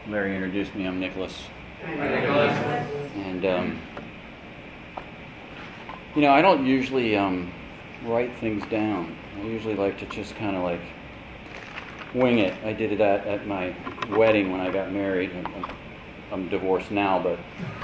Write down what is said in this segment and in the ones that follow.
Larry introduced me. I'm Nicholas. Hi, Nicholas. And, I don't usually write things down. I usually like to just kind of like wing it. I did it at my wedding when I got married. I'm divorced now, but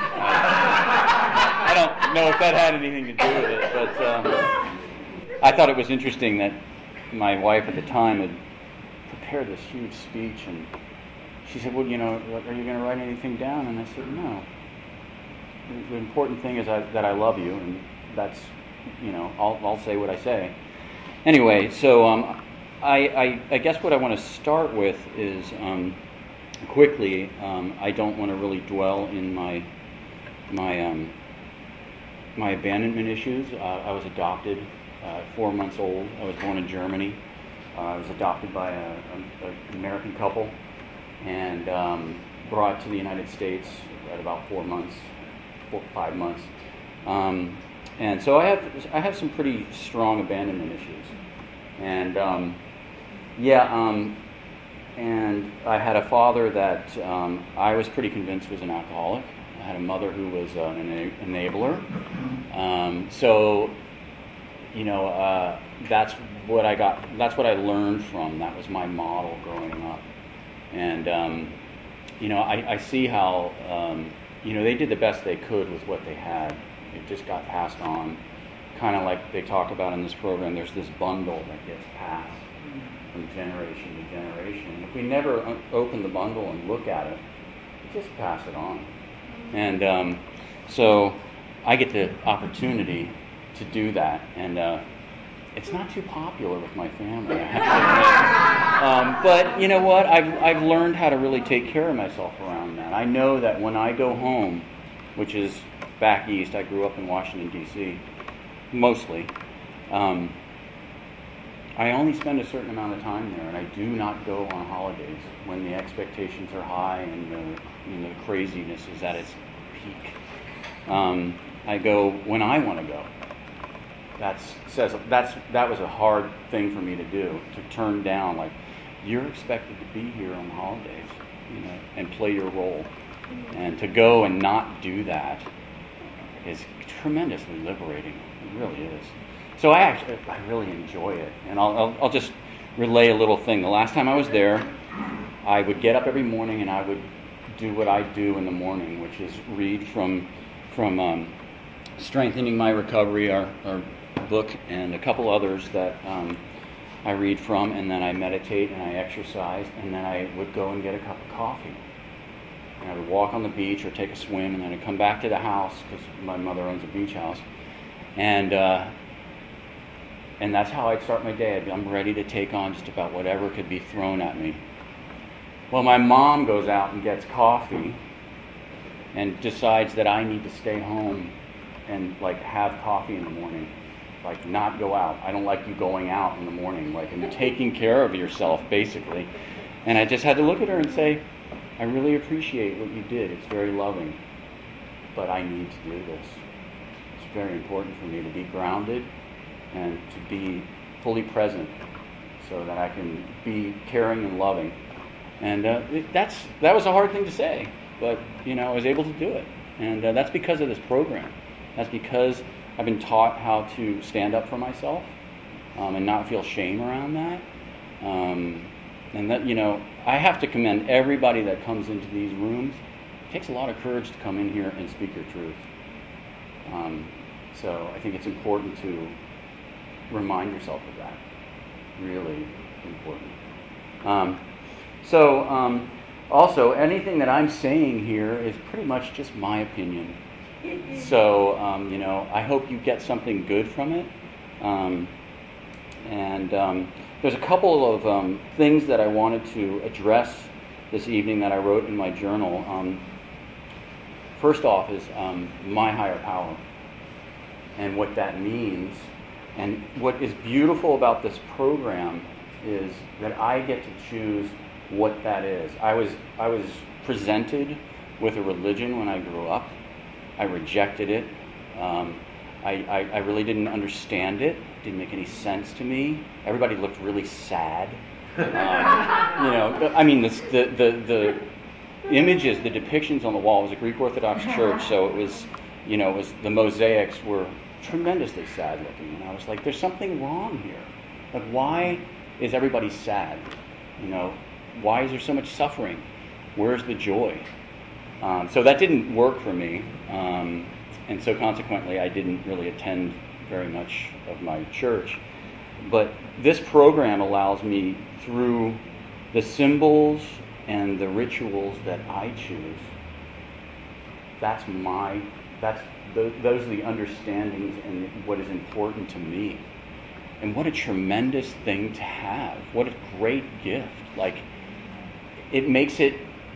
I don't know if that had anything to do with it. But I thought it was interesting that my wife at the time had prepared this huge speech, and she said, well, are you going to write anything down? And I said, no. The important thing is that I love you, and that's, I'll say what I say. Anyway, so I guess what I want to start with is quickly. I don't want to really dwell in my abandonment issues. I was adopted at 4 months old. I was born in Germany. I was adopted by an American couple and brought to the United States at about 5 months. And so I have some pretty strong abandonment issues. And and I had a father that I was pretty convinced was an alcoholic. I had a mother who was an enabler. That's what I got. That's what I learned from. That was my model growing up. And I see how they did the best they could with what they had. It just got passed on, kind of like they talk about in this program. There's this bundle that gets passed from generation to generation. If we never open the bundle and look at it, we just pass it on. And so I get the opportunity to do that, and it's not too popular with my family, I have to admit. But you know what? I've learned how to really take care of myself around that. I know that when I go home, which is back east, I grew up in Washington, D.C., mostly, I only spend a certain amount of time there, and I do not go on holidays when the expectations are high and the craziness is at its peak. I go when I want to go. That was a hard thing for me to do, to turn down. Like, you're expected to be here on the holidays, and play your role, and to go and not do that is tremendously liberating. It really is. So I really enjoy it, and I'll just relay a little thing. The last time I was there, I would get up every morning and I would do what I do in the morning, which is read from Strengthening My Recovery, our book, and a couple others that I read from, and then I meditate and I exercise, and then I would go and get a cup of coffee. And I would walk on the beach or take a swim, and then I'd come back to the house, because my mother owns a beach house, and that's how I'd start my day. I'm ready to take on just about whatever could be thrown at me. Well, my mom goes out and gets coffee and decides that I need to stay home and have coffee in the morning, not go out. I don't like you going out in the morning, and taking care of yourself, basically. And I just had to look at her and say, I really appreciate what you did. It's very loving, but I need to do this. It's very important for me to be grounded and to be fully present so that I can be caring and loving. And that was a hard thing to say, but I was able to do it. And that's because of this program. That's because I've been taught how to stand up for myself and not feel shame around that. And that, I have to commend everybody that comes into these rooms. It takes a lot of courage to come in here and speak your truth. So I think it's important to remind yourself of that. Really important. Also, anything that I'm saying here is pretty much just my opinion. So, I hope you get something good from it. There's a couple of things that I wanted to address this evening that I wrote in my journal. First off is my higher power and what that means. And what is beautiful about this program is that I get to choose what that is. I was presented with a religion when I grew up. I rejected it. I really didn't understand it. It didn't make any sense to me. Everybody looked really sad. images, the depictions on the wall. It was a Greek Orthodox church, so it was, the mosaics were tremendously sad looking. And I was like, there's something wrong here. Like, why is everybody sad? Why is there so much suffering? Where's the joy? So that didn't work for me. And so consequently, I didn't really attend very much of my church. But this program allows me, through the symbols and the rituals that I choose, those are the understandings and what is important to me. And what a tremendous thing to have. What a great gift. Like, it makes it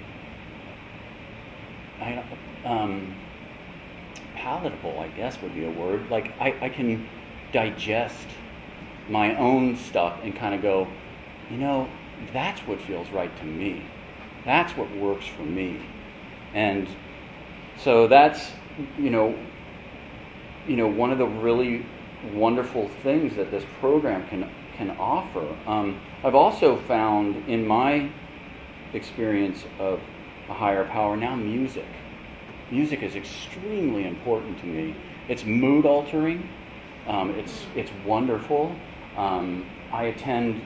palatable, I guess would be a word. Like, I can digest my own stuff and kind of go, that's what feels right to me. That's what works for me. And so that's, one of the really wonderful things that this program can offer. I've also found in my experience of a higher power now, music. Music is extremely important to me. It's mood altering. It's wonderful. I attend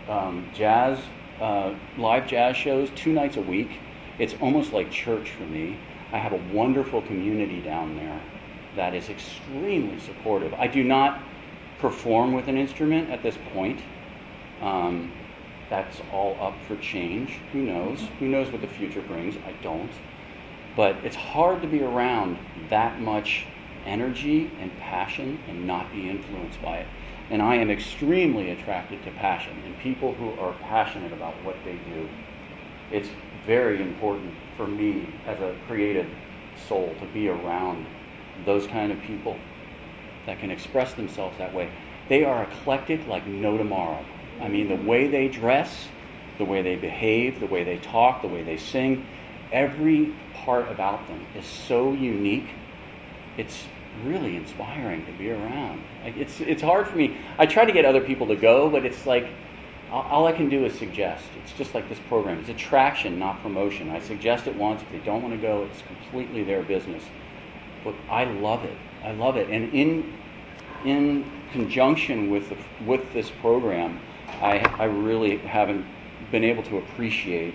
live jazz shows 2 nights a week. It's almost like church for me. I have a wonderful community down there that is extremely supportive. I do not perform with an instrument at this point. That's all up for change. Who knows? Who knows what the future brings? I don't. But it's hard to be around that much energy and passion and not be influenced by it. And I am extremely attracted to passion and people who are passionate about what they do. It's very important for me as a creative soul to be around those kind of people that can express themselves that way. They are eclectic like no tomorrow. I mean, the way they dress, the way they behave, the way they talk, the way they sing, every part about them is so unique. It's really inspiring to be around. Like, it's hard for me. I try to get other people to go, but it's like all I can do is suggest. It's just like this program. It's attraction, not promotion. I suggest it once. If they don't want to go, it's completely their business. But I love it. I love it. And in conjunction with this program, I really haven't been able to appreciate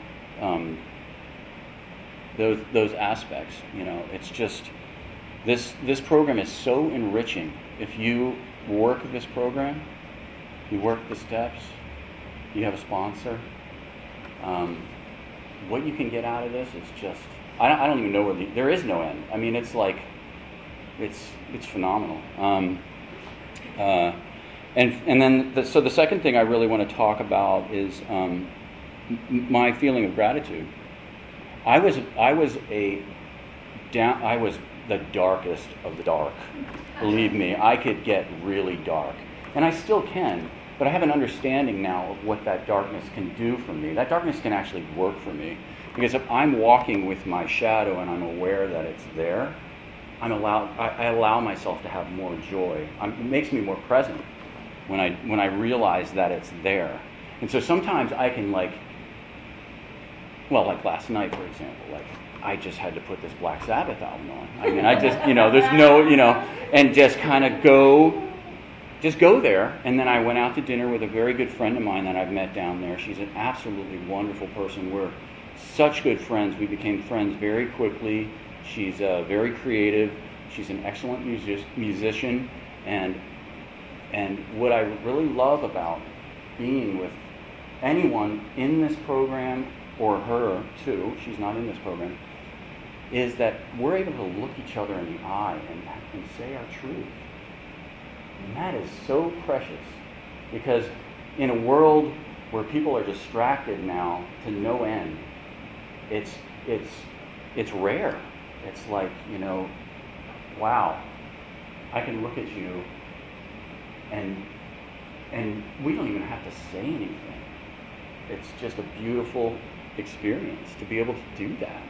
those aspects. It's just this program is so enriching. If you work this program, you work the steps, you have a sponsor, what you can get out of this is just, I don't even know where there is no end. I mean, it's like, it's phenomenal. And then so the second thing I really want to talk about is my feeling of gratitude. I was the darkest of the dark. Believe me, I could get really dark, and I still can. But I have an understanding now of what that darkness can do for me. That darkness can actually work for me, because if I'm walking with my shadow and I'm aware that it's there, I allow myself to have more joy. It makes me more present when I realize that it's there. And so sometimes I can like last night, for example, I just had to put this Black Sabbath album on. I mean, I just, there's no, and just kind of go there. And then I went out to dinner with a very good friend of mine that I've met down there. She's an absolutely wonderful person. We're such good friends. We became friends very quickly. She's very creative. She's an excellent musician. And what I really love about being with anyone in this program, or her too, she's not in this program, is that we're able to look each other in the eye and say our truth. And that is so precious, because in a world where people are distracted now to no end, it's rare. It's like, wow, I can look at you and we don't even have to say anything. It's just a beautiful experience to be able to do that.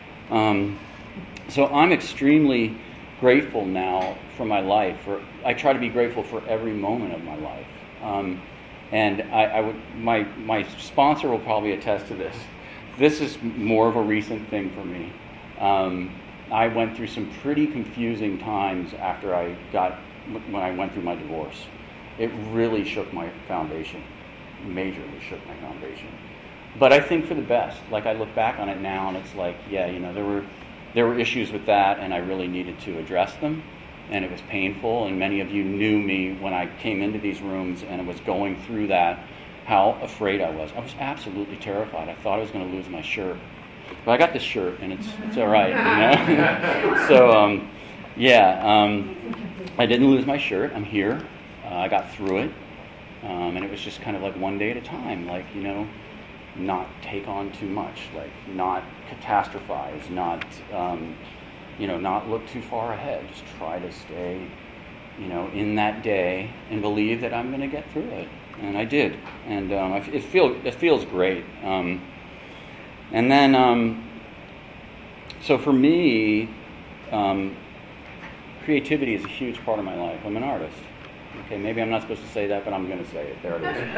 So I'm extremely grateful now for my life. I try to be grateful for every moment of my life. And my sponsor will probably attest to this. this is more of a recent thing for me. I went through some pretty confusing times after when I went through my divorce. It really shook my foundation, majorly shook my foundation. But I think for the best. Like, I look back on it now, and it's like, yeah, there were issues with that, and I really needed to address them, and it was painful. And many of you knew me when I came into these rooms and I was going through that, how afraid I was. I was absolutely terrified. I thought I was going to lose my shirt. But I got this shirt, and it's all right, So, I didn't lose my shirt. I'm here. I got through it, and it was just kind of like one day at a time. Like, not take on too much. Like, not catastrophize. Not, not look too far ahead. Just try to stay, in that day and believe that I'm going to get through it. And I did, and it feels great. And then, so for me, creativity is a huge part of my life. I'm an artist. Okay, maybe I'm not supposed to say that, but I'm going to say it. There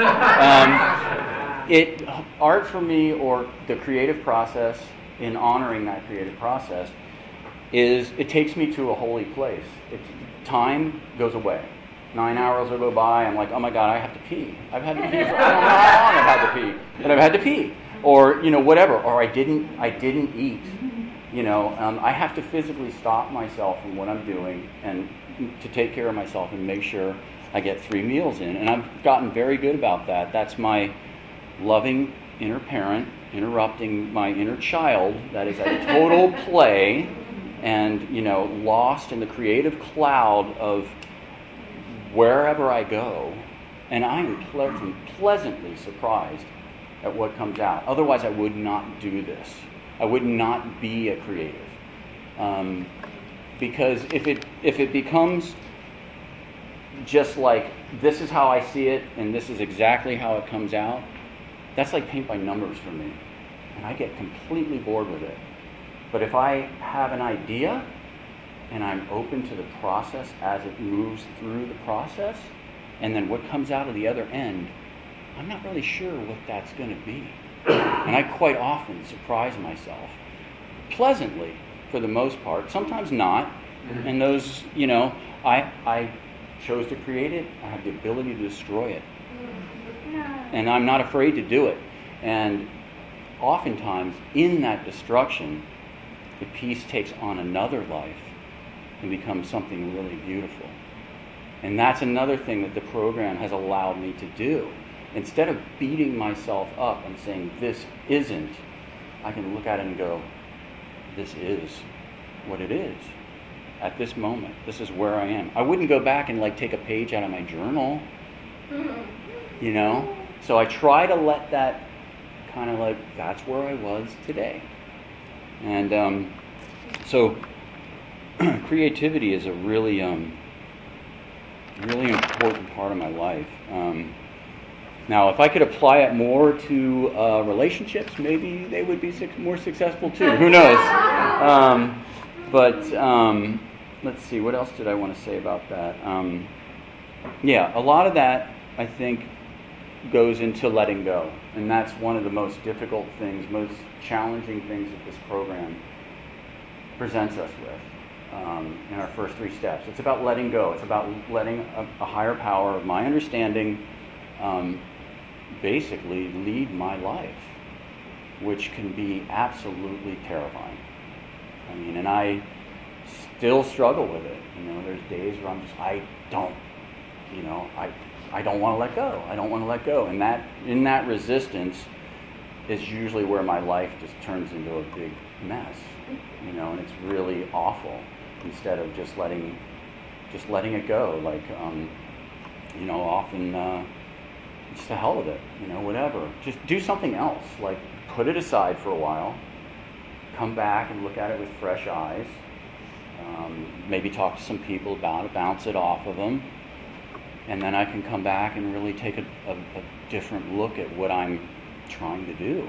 it is. Art for me, or the creative process, in honoring that creative process, it takes me to a holy place. Time goes away. 9 hours will go by. I'm like, oh my God, I have to pee. I've had to pee for, I don't know how long I've had to pee, but I've had to pee. Or, whatever. Or I didn't eat. I have to physically stop myself from what I'm doing and to take care of myself and make sure I get 3 meals in. And I've gotten very good about that. That's my loving inner parent interrupting my inner child that is at total play and, lost in the creative cloud of wherever I go. And I am pleasantly surprised at what comes out. Otherwise, I would not do this. I would not be a creative. Because if it becomes just like, this is how I see it, and this is exactly how it comes out, that's like paint by numbers for me. And I get completely bored with it. But if I have an idea, and I'm open to the process as it moves through the process, and then what comes out of the other end, I'm not really sure what that's going to be. And I quite often surprise myself, pleasantly for the most part, sometimes not. And those, I chose to create it, I have the ability to destroy it. And I'm not afraid to do it. And oftentimes, in that destruction, the piece takes on another life and becomes something really beautiful. And that's another thing that the program has allowed me to do. Instead of beating myself up and saying, this isn't, I can look at it and go, this is what it is at this moment. This is where I am. I wouldn't go back and take a page out of my journal, So I try to let that kind of that's where I was today. And so creativity is a really, really important part of my life. Now, if I could apply it more to relationships, maybe they would be more successful too. Who knows? Let's see. What else did I want to say about that? A lot of that, I think, goes into letting go. And that's one of the most difficult things, most challenging things that this program presents us with in our first 3 steps. It's about letting go. It's about letting a higher power of my understanding basically lead my life, which can be absolutely terrifying. And I still struggle with it. There's days where I'm just, I don't want to let go. I don't want to let go. And in that resistance is usually where my life just turns into a big mess. And it's really awful. Instead of just letting it go, often just to hell with it, whatever. Just do something else. Put it aside for a while, come back and look at it with fresh eyes. Maybe talk to some people about it, bounce it off of them, and then I can come back and really take a different look at what I'm trying to do.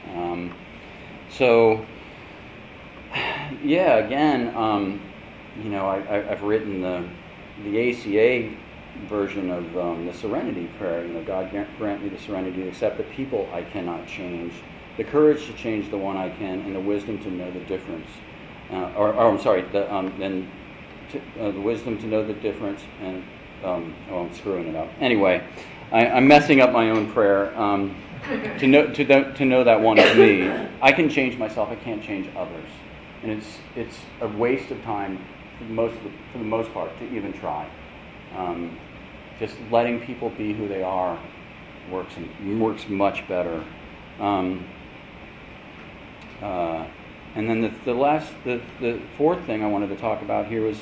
I've written the ACA version of the Serenity Prayer. God grant me the serenity to accept the people I cannot change, the courage to change the one I can, and the wisdom to know the difference. The wisdom to know the difference, and I'm screwing it up. Anyway, I'm messing up my own prayer. To know that one is me. I can change myself. I can't change others, and it's a waste of time for the most part to even try. Just letting people be who they are works much better. And then the fourth thing I wanted to talk about here was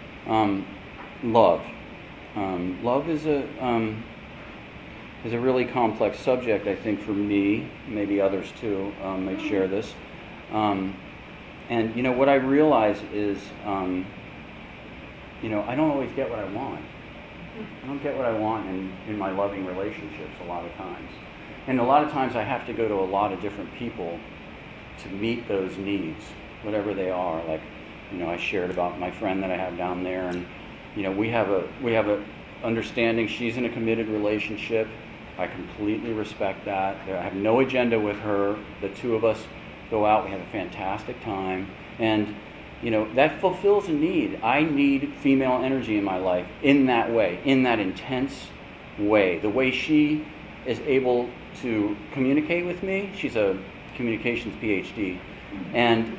love. Love is a really complex subject, I think, for me. Maybe others too may share this. And what I realize is, I don't always get what I want. I don't get what I want in my loving relationships a lot of times. And a lot of times I have to go to a lot of different people to meet those needs, whatever they are. Like, I shared about my friend that I have down there, and we have a understanding. She's in a committed relationship. I completely respect that. I have no agenda with her. The two of us go out. We have a fantastic time, and that fulfills a need. I need female energy in my life in that way, in that intense way. The way she is able to communicate with me. She's a communications PhD, and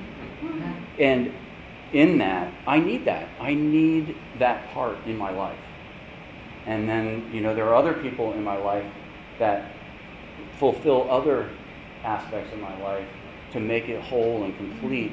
in that, I need that. I need that part in my life. And then, there are other people in my life that fulfill other aspects of my life to make it whole and complete,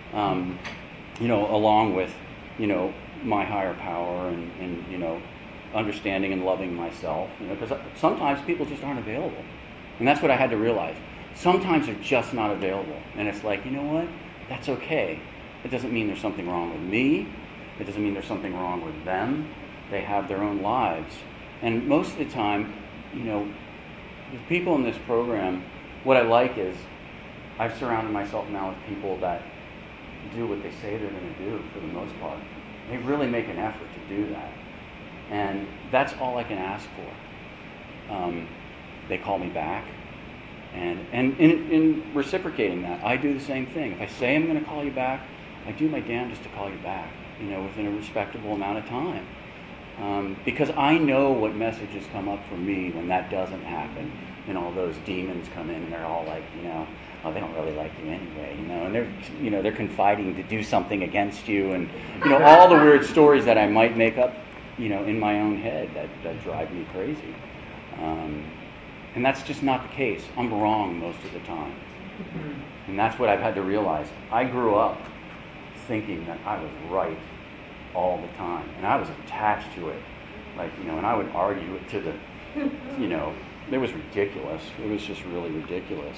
along with, my higher power and understanding and loving myself. Because sometimes people just aren't available. And that's what I had to realize. Sometimes they're just not available. And it's like, you know what? That's okay. It doesn't mean there's something wrong with me. It doesn't mean there's something wrong with them. They have their own lives. And most of the time, the people in this program, what I like is I've surrounded myself now with people that do what they say they're going to do for the most part. They really make an effort to do that. And that's all I can ask for. They call me back. And in reciprocating that, I do the same thing. If I say I'm going to call you back, I do my damnedest to call you back, within a respectable amount of time. Because I know what messages come up for me when that doesn't happen. And all those demons come in and they're all like, oh, they don't really like you anyway, and they're confiding to do something against you, and all the weird stories that I might make up, in my own head that drive me crazy. And that's just not the case. I'm wrong most of the time. And that's what I've had to realize. I grew up thinking that I was right all the time. And I was attached to it. And I would argue it to the, it was ridiculous. It was just really ridiculous.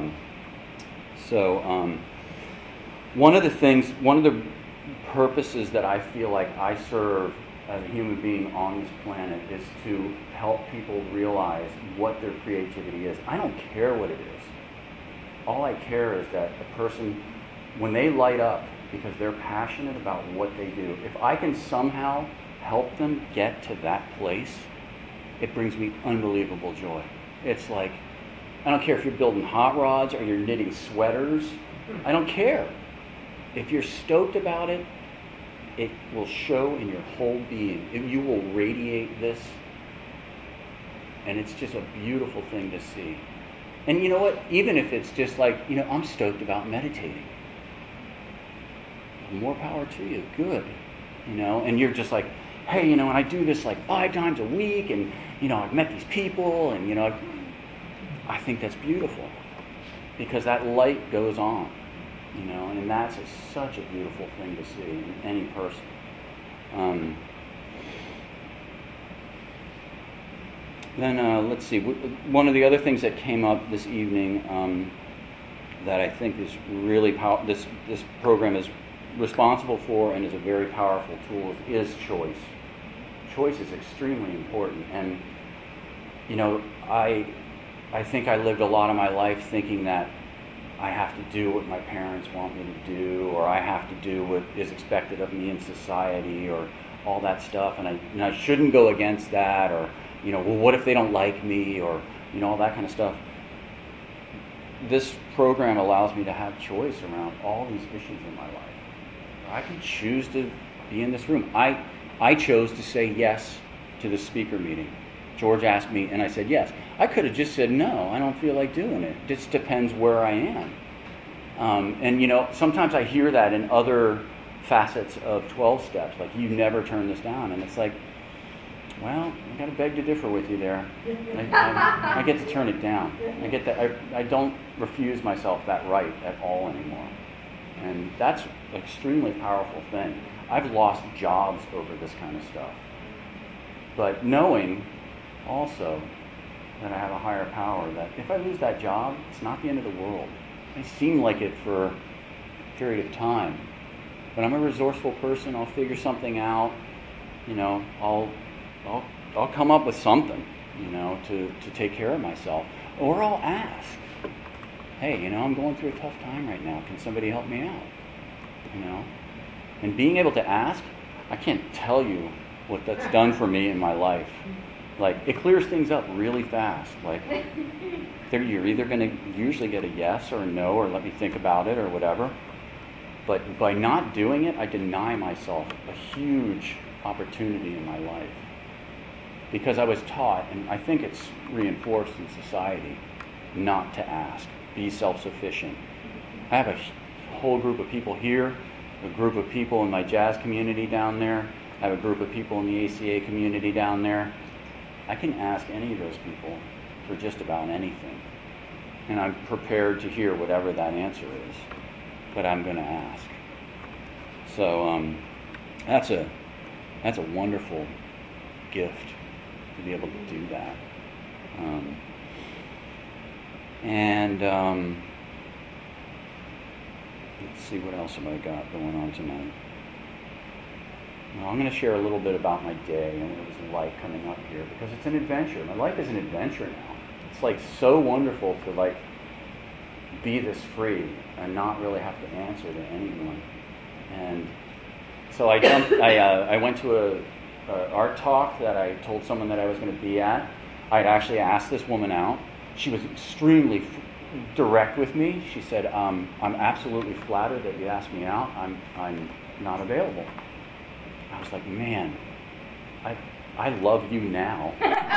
One of the purposes that I feel like I serve as a human being on this planet is to help people realize what their creativity is. I don't care what it is. All I care is that a person, when they light up because they're passionate about what they do, if I can somehow help them get to that place, it brings me unbelievable joy. It's like, I don't care if you're building hot rods or you're knitting sweaters. I don't care. If you're stoked about it, it will show in your whole being. You will radiate this, and it's just a beautiful thing to see. And you know what? Even if it's just like, I'm stoked about meditating. More power to you. Good. And you're just like, hey, and I do this like 5 times a week, and, I've met these people, and, I think that's beautiful. Because that light goes on. And that's such a beautiful thing to see in any person. Then let's see. One of the other things that came up this evening that I think is really this program is responsible for and is a very powerful tool is choice. Choice is extremely important, and I think I lived a lot of my life thinking that I have to do what my parents want me to do, or I have to do what is expected of me in society, or all that stuff, and I shouldn't go against that, or well, what if they don't like me, or all that kind of stuff. this program allows me to have choice around all these issues in my life. I can choose to be in this room. I chose to say yes to the speaker meeting. George asked me, and I said yes. I could have just said no. I don't feel like doing it. It just depends where I am. And sometimes I hear that in other facets of 12 steps, like you never turn this down, and it's like, well, I got to beg to differ with you there. I get to turn it down. I get that. I don't refuse myself that right at all anymore, and that's an extremely powerful thing. I've lost jobs over this kind of stuff, but knowing also that I have a higher power, that if I lose that job, it's not the end of the world. It may seem like it for a period of time, but I'm a resourceful person. I'll figure something out. I'll come up with something, to take care of myself. Or I'll ask, hey, I'm going through a tough time right now. Can somebody help me out? And being able to ask, I can't tell you what that's done for me in my life. Like, it clears things up really fast. Like, you're either going to usually get a yes or a no, or let me think about it or whatever. But by not doing it, I deny myself a huge opportunity in my life. Because I was taught, and I think it's reinforced in society, not to ask. Be self-sufficient. I have a whole group of people here, a group of people in my jazz community down there, I have a group of people in the ACA community down there. I can ask any of those people for just about anything. And I'm prepared to hear whatever that answer is. But I'm going to ask. So that's a wonderful gift to be able to do that. Let's see, what else have I got going on tonight? Well, I'm going to share a little bit about my day and what it was like coming up here, because it's an adventure. My life is an adventure now. It's like so wonderful to be this free and not really have to answer to anyone. And so I went to a art talk that I told someone that I was going to be at. I'd actually asked this woman out. She was extremely direct with me. She said, I'm absolutely flattered that you asked me out. I'm not available. I was like, man, I love you now.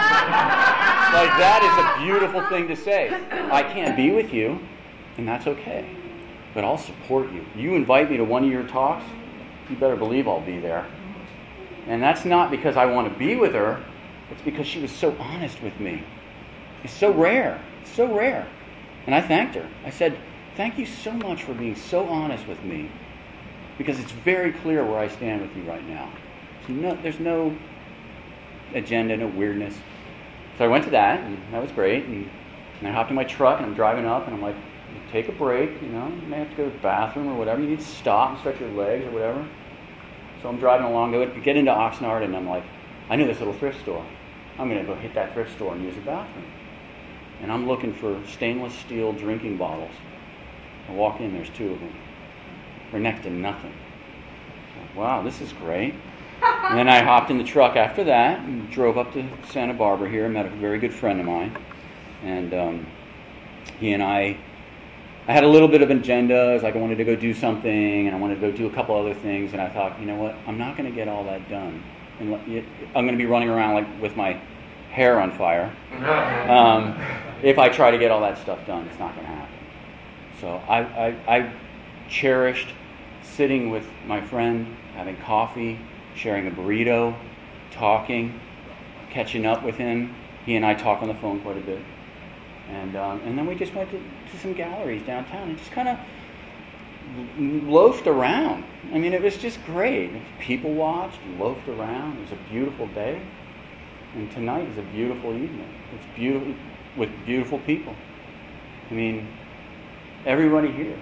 That is a beautiful thing to say. I can't be with you, and that's okay. But I'll support you. You invite me to one of your talks, you better believe I'll be there. And that's not because I want to be with her. It's because she was so honest with me. It's so rare. It's so rare. And I thanked her. I said, thank you so much for being so honest with me, because it's very clear where I stand with you right now. There's no agenda, no weirdness. So I went to that, and that was great. And I hopped in my truck, and I'm driving up, and I'm like, take a break, you may have to go to the bathroom or whatever. You need to stop and stretch your legs or whatever. So I'm driving along, get into Oxnard, and I'm like, I knew this little thrift store. I'm going to go hit that thrift store and use the bathroom. And I'm looking for stainless steel drinking bottles. I walk in, there's 2 of them. They're next to nothing. Wow, this is great. And then I hopped in the truck after that and drove up to Santa Barbara here. Met a very good friend of mine. And he and I had a little bit of an agenda. It was like I wanted to go do something, and I wanted to go do a couple other things. And I thought, you know what? I'm not going to get all that done. And I'm going to be running around with my hair on fire. If I try to get all that stuff done, it's not going to happen. So I cherished sitting with my friend, having coffee, sharing a burrito, talking, catching up with him. He and I talk on the phone quite a bit. And then we just went to some galleries downtown and just kind of loafed around. I mean, it was just great. People watched, loafed around. It was a beautiful day. And tonight is a beautiful evening. It's beautiful with beautiful people. I mean, everybody here.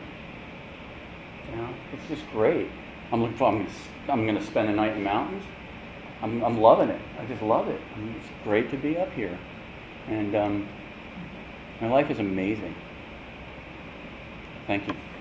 It's just great. I'm going to spend a night in the mountains. I'm loving it. I just love it. I mean, it's great to be up here. And my life is amazing. Thank you.